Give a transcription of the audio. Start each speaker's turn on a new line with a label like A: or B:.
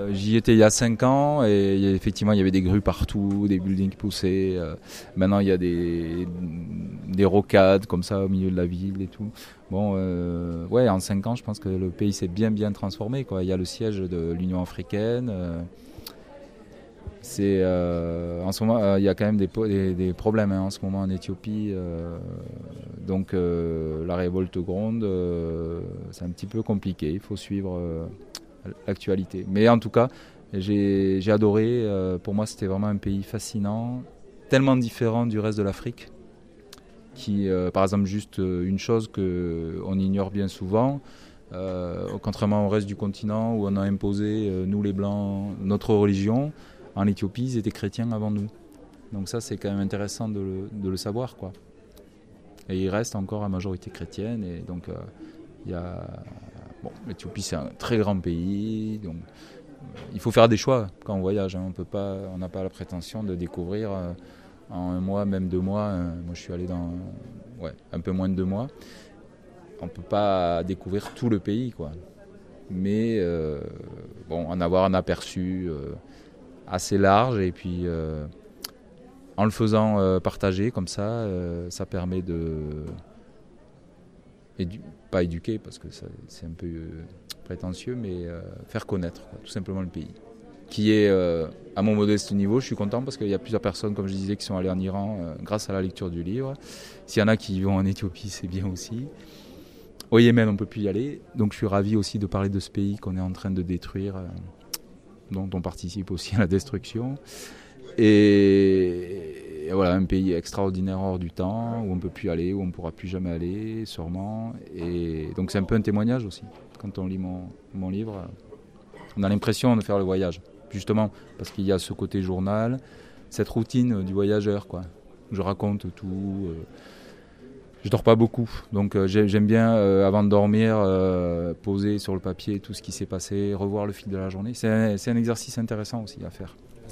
A: J'y étais il y a 5 ans et effectivement il y avait des grues partout, des buildings qui poussaient. Maintenant il y a des rocades comme ça au milieu de la ville et tout. Bon, ouais, en 5 ans je pense que le pays s'est bien transformé, quoi. Il y a le siège de l'Union africaine. En ce moment, il y a quand même des problèmes en ce moment en Éthiopie. Donc la révolte gronde, c'est un petit peu compliqué. Il faut suivre l'actualité. Mais en tout cas, j'ai adoré. Pour moi, c'était vraiment un pays fascinant, tellement différent du reste de l'Afrique. Par exemple, juste une chose qu'on ignore bien souvent, contrairement au reste du continent où on a imposé, nous les Blancs, notre religion. En Éthiopie, ils étaient chrétiens avant nous. Donc ça, c'est quand même intéressant de le savoir, quoi. Et il reste encore à majorité chrétienne. Et donc, l'Éthiopie, c'est un très grand pays. Donc, il faut faire des choix quand on voyage. Hein. On n'a pas la prétention de découvrir en 1 mois, même 2 mois. Moi, je suis allé dans un peu moins de 2 mois. On ne peut pas découvrir tout le pays, quoi. Mais en avoir un aperçu assez large, et puis en le faisant partager comme ça, ça permet de pas éduquer parce que c'est un peu prétentieux, mais faire connaître, quoi, tout simplement le pays. Qui est à mon modeste niveau, je suis content parce qu'il y a plusieurs personnes, comme je disais, qui sont allées en Iran grâce à la lecture du livre. S'il y en a qui vont en Éthiopie, c'est bien aussi. Au Yémen, on ne peut plus y aller, donc je suis ravi aussi de parler de ce pays qu'on est en train de détruire, dont on participe aussi à la destruction. Et voilà, un pays extraordinaire hors du temps, où on ne peut plus aller, où on ne pourra plus jamais aller, sûrement. Et donc c'est un peu un témoignage aussi. Quand on lit mon livre, on a l'impression de faire le voyage, justement, parce qu'il y a ce côté journal, cette routine du voyageur, quoi. Je raconte tout. Je dors pas beaucoup, donc j'aime bien, avant de dormir, poser sur le papier tout ce qui s'est passé, revoir le fil de la journée. C'est un exercice intéressant aussi à faire.